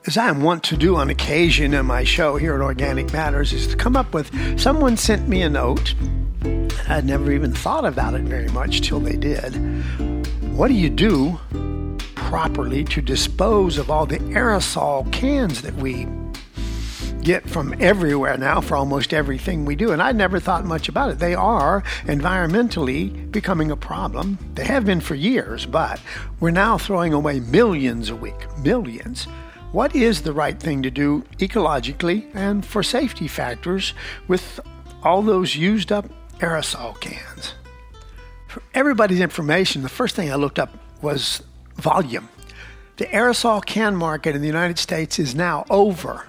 as I want to do on occasion in my show here at Organic Matters, is to come up with, someone sent me a note. I'd never even thought about it very much till they did. What do you do properly to dispose of all the aerosol cans that we get from everywhere now for almost everything we do? And I never thought much about it. They are environmentally becoming a problem. They have been for years, but we're now throwing away millions a week. Millions. What is the right thing to do ecologically and for safety factors with all those used up aerosol cans? For everybody's information, the first thing I looked up was volume. The aerosol can market in the United States is now over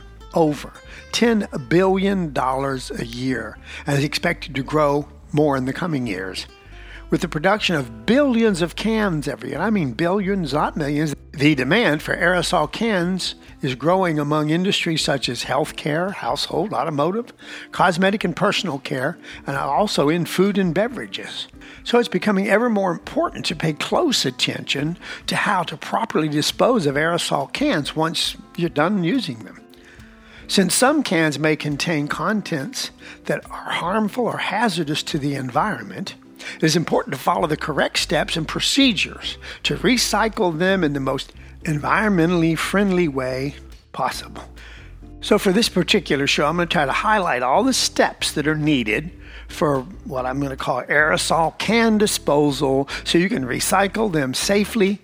$10 billion a year and is expected to grow more in the coming years. With the production of billions of cans every year, I mean billions, not millions, the demand for aerosol cans is growing among industries such as healthcare, household, automotive, cosmetic and personal care, and also in food and beverages. So it's becoming ever more important to pay close attention to how to properly dispose of aerosol cans once you're done using them. Since some cans may contain contents that are harmful or hazardous to the environment, it is important to follow the correct steps and procedures to recycle them in the most environmentally friendly way possible. So for this particular show, I'm going to try to highlight all the steps that are needed for what I'm going to call aerosol can disposal so you can recycle them safely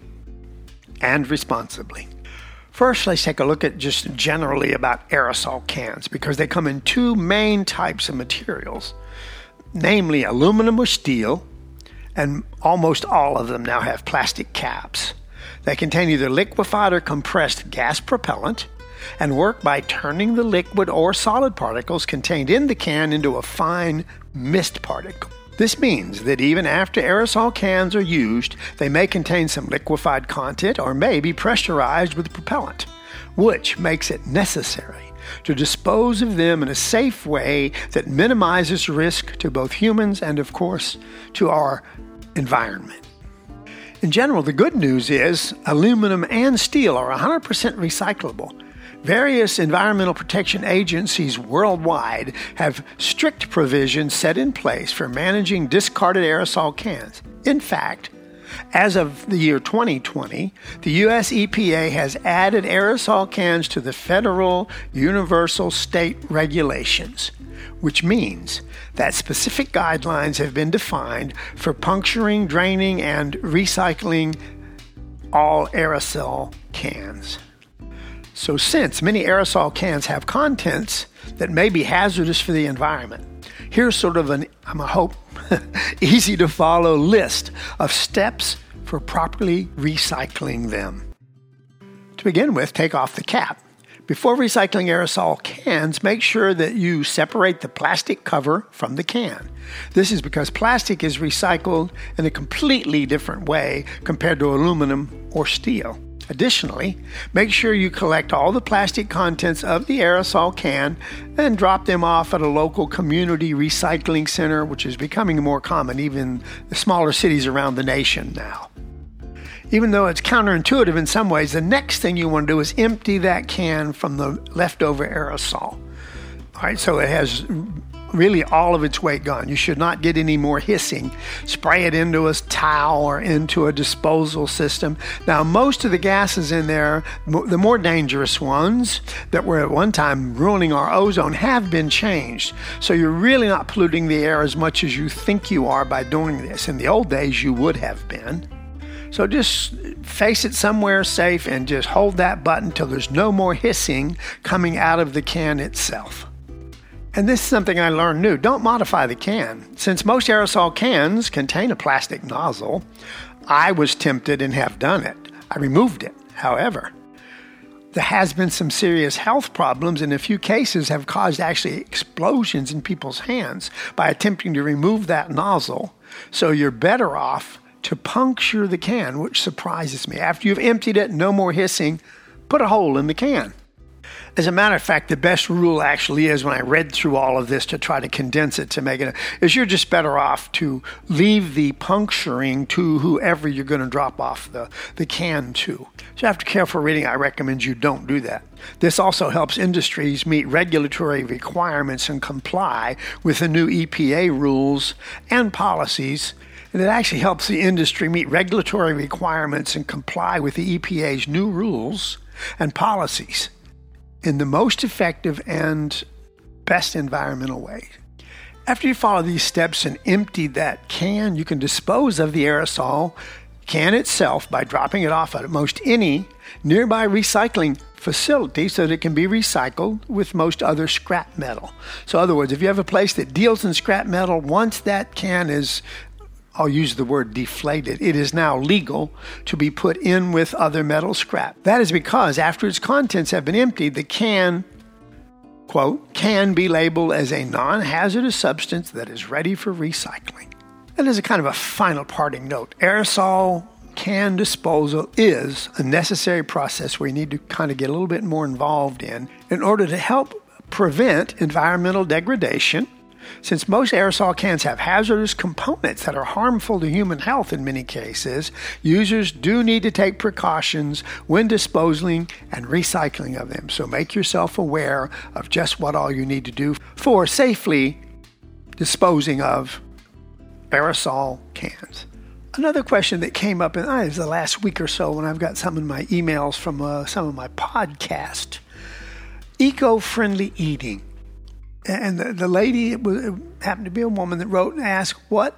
and responsibly. First, let's take a look at just generally about aerosol cans, because they come in two main types of materials, namely aluminum or steel, and almost all of them now have plastic caps. They contain either liquefied or compressed gas propellant and work by turning the liquid or solid particles contained in the can into a fine mist particle. This means that even after aerosol cans are used, they may contain some liquefied content or may be pressurized with propellant, which makes it necessary to dispose of them in a safe way that minimizes risk to both humans and, of course, to our environment. In general, the good news is aluminum and steel are 100% recyclable. Various environmental protection agencies worldwide have strict provisions set in place for managing discarded aerosol cans. In fact, as of the year 2020, the U.S. EPA has added aerosol cans to the federal universal state regulations, which means that specific guidelines have been defined for puncturing, draining, and recycling all aerosol cans. So since many aerosol cans have contents that may be hazardous for the environment, here's sort of an, I hope, easy to follow list of steps for properly recycling them. To begin with, take off the cap. Before recycling aerosol cans, make sure that you separate the plastic cover from the can. This is because plastic is recycled in a completely different way compared to aluminum or steel. Additionally, make sure you collect all the plastic contents of the aerosol can and drop them off at a local community recycling center, which is becoming more common even in the smaller cities around the nation now. Even though it's counterintuitive in some ways, the next thing you want to do is empty that can from the leftover aerosol. All right, so it has really all of its weight gone. You should not get any more hissing. Spray it into a towel or into a disposal system. Now, most of the gases in there, the more dangerous ones that were at one time ruining our ozone, have been changed. So you're really not polluting the air as much as you think you are by doing this. In the old days, you would have been. So just face it somewhere safe and just hold that button till there's no more hissing coming out of the can itself. And this is something I learned new. Don't modify the can. Since most aerosol cans contain a plastic nozzle, I was tempted and have done it. I removed it. However, there has been some serious health problems, and in a few cases have caused actually explosions in people's hands by attempting to remove that nozzle. So you're better off to puncture the can, which surprises me. After you've emptied it, no more hissing, put a hole in the can. As a matter of fact, the best rule actually is, when I read through all of this to try to condense it to make it, is you're just better off to leave the puncturing to whoever you're going to drop off the can to. So after careful reading, I recommend you don't do that. This also helps industries meet regulatory requirements and comply with the new EPA rules and policies. And it actually helps the industry meet regulatory requirements and comply with the EPA's new rules and policies in the most effective and best environmental way. After you follow these steps and empty that can, you can dispose of the aerosol can itself by dropping it off at most any nearby recycling facility so that it can be recycled with most other scrap metal. So in other words, if you have a place that deals in scrap metal, once that can is, I'll use the word deflated, it is now legal to be put in with other metal scrap. That is because after its contents have been emptied, the can, quote, can be labeled as a non-hazardous substance that is ready for recycling. And as a kind of a final parting note, aerosol can disposal is a necessary process we need to kind of get a little bit more involved in order to help prevent environmental degradation. Since most aerosol cans have hazardous components that are harmful to human health in many cases, users do need to take precautions when disposing and recycling of them. So make yourself aware of just what all you need to do for safely disposing of aerosol cans. Another question that came up in the last week or so when I've got some of my emails from some of my podcast, eco-friendly eating. And the lady, it happened to be a woman that wrote and asked, what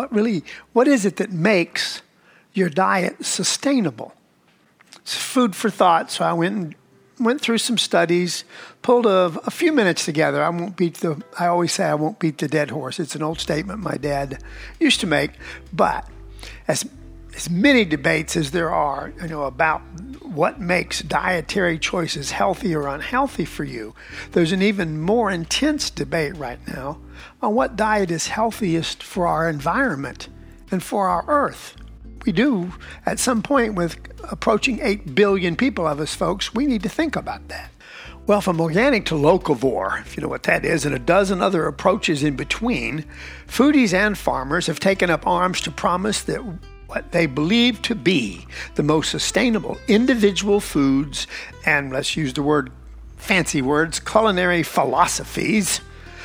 is it that makes your diet sustainable? It's food for thought. So I went through some studies, pulled a few minutes together. I always say I won't beat the dead horse. It's an old statement my dad used to make. But as many debates as there are, about what makes dietary choices healthy or unhealthy for you, there's an even more intense debate right now on what diet is healthiest for our environment and for our earth. We do, at some point, with approaching 8 billion people of us folks, we need to think about that. Well, from organic to locavore, if you know what that is, and a dozen other approaches in between, foodies and farmers have taken up arms to promise that what they believe to be the most sustainable individual foods, and let's use the fancy words, culinary philosophies.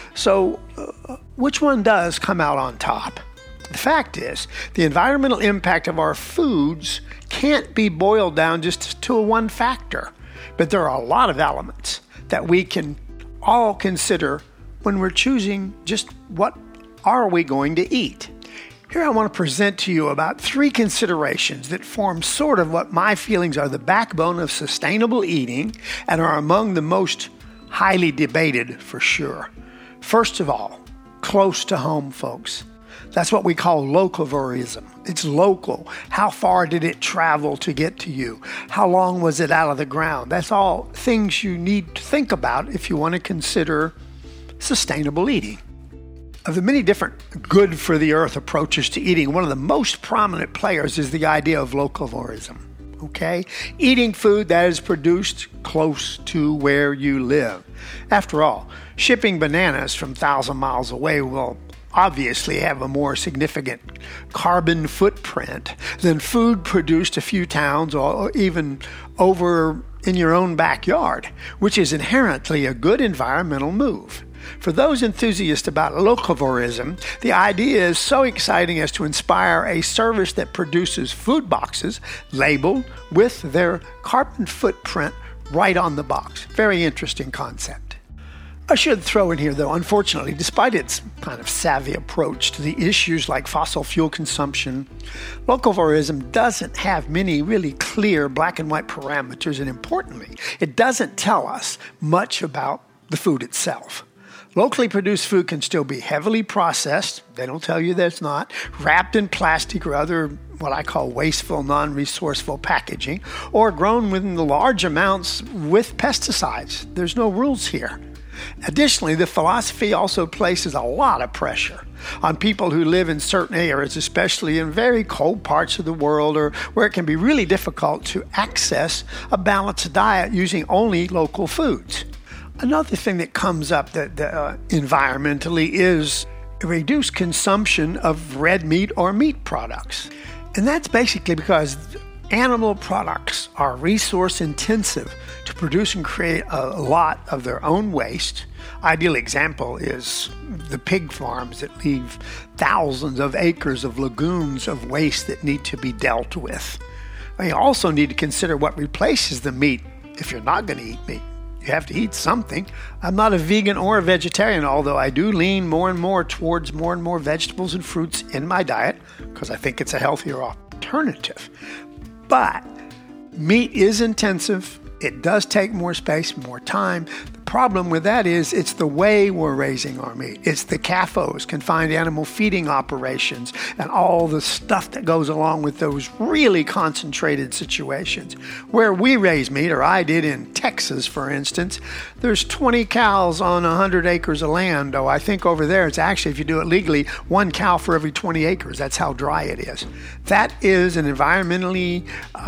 So which one does come out on top? The fact is, the environmental impact of our foods can't be boiled down just to one factor, but there are a lot of elements that we can all consider when we're choosing just what are we going to eat. Here I want to present to you about 3 considerations that form sort of what my feelings are the backbone of sustainable eating and are among the most highly debated for sure. First of all, close to home, folks. That's what we call locavorism. It's local. How far did it travel to get to you? How long was it out of the ground? That's all things you need to think about if you want to consider sustainable eating. Of the many different good for the earth approaches to eating, one of the most prominent players is the idea of locavorism. Okay? Eating food that is produced close to where you live. After all, shipping bananas from 1,000 miles away will obviously have a more significant carbon footprint than food produced a few towns or even over in your own backyard, which is inherently a good environmental move. For those enthusiasts about locavorism, the idea is so exciting as to inspire a service that produces food boxes labeled with their carbon footprint right on the box. Very interesting concept. I should throw in here, though, unfortunately, despite its kind of savvy approach to the issues like fossil fuel consumption, locavorism doesn't have many really clear black and white parameters, and importantly, it doesn't tell us much about the food itself. Locally produced food can still be heavily processed, they don't tell you that it's not, wrapped in plastic or other what I call wasteful, non-resourceful packaging, or grown in large amounts with pesticides. There's no rules here. Additionally, the philosophy also places a lot of pressure on people who live in certain areas, especially in very cold parts of the world, or where it can be really difficult to access a balanced diet using only local foods. Another thing that comes up that environmentally is reduced consumption of red meat or meat products. And that's basically because animal products are resource intensive to produce and create a lot of their own waste. Ideal example is the pig farms that leave thousands of acres of lagoons of waste that need to be dealt with. You also need to consider what replaces the meat if you're not going to eat meat. You have to eat something. I'm not a vegan or a vegetarian, although I do lean more and more towards more and more vegetables and fruits in my diet because I think it's a healthier alternative. But meat is intensive. It does take more space, more time. The problem with that is it's the way we're raising our meat. It's the CAFOs, confined animal feeding operations, and all the stuff that goes along with those really concentrated situations. Where we raise meat, or I did in Texas, for instance, there's 20 cows on 100 acres of land. Oh, I think over there it's actually, if you do it legally, 1 cow for every 20 acres. That's how dry it is. That is an environmentally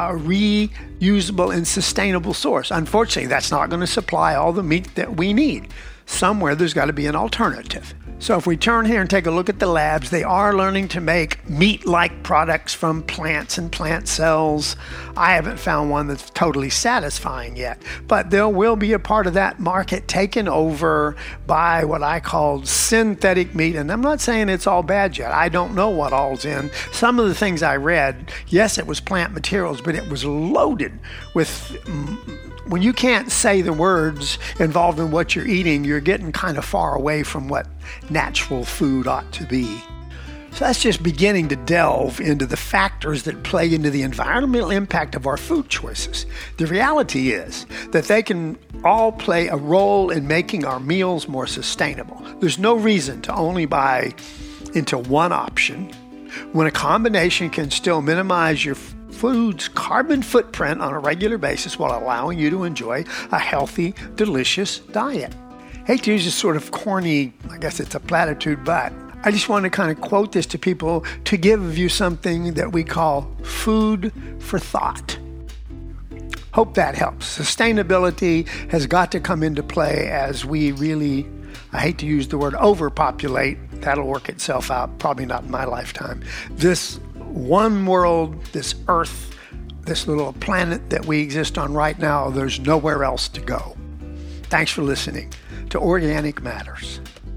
reusable and sustainable source. Unfortunately, that's not going to supply all the meat that we need. Somewhere there's got to be an alternative. So if we turn here and take a look at the labs, they are learning to make meat-like products from plants and plant cells. I haven't found one that's totally satisfying yet, but there will be a part of that market taken over by what I call synthetic meat. And I'm not saying it's all bad yet. I don't know what all's in. Some of the things I read, yes, it was plant materials, but it was loaded with... When you can't say the words involved in what you're eating, you're getting kind of far away from what natural food ought to be. So that's just beginning to delve into the factors that play into the environmental impact of our food choices. The reality is that they can all play a role in making our meals more sustainable. There's no reason to only buy into one option when a combination can still minimize your food's carbon footprint on a regular basis while allowing you to enjoy a healthy, delicious diet. Hate to use this sort of corny, I guess it's a platitude, but I just want to kind of quote this to people to give you something that we call food for thought. Hope that helps. Sustainability has got to come into play as we really, I hate to use the word overpopulate. That'll work itself out, probably not in my lifetime. This one world, this earth, this little planet that we exist on right now, there's nowhere else to go. Thanks for listening to Organic Matters.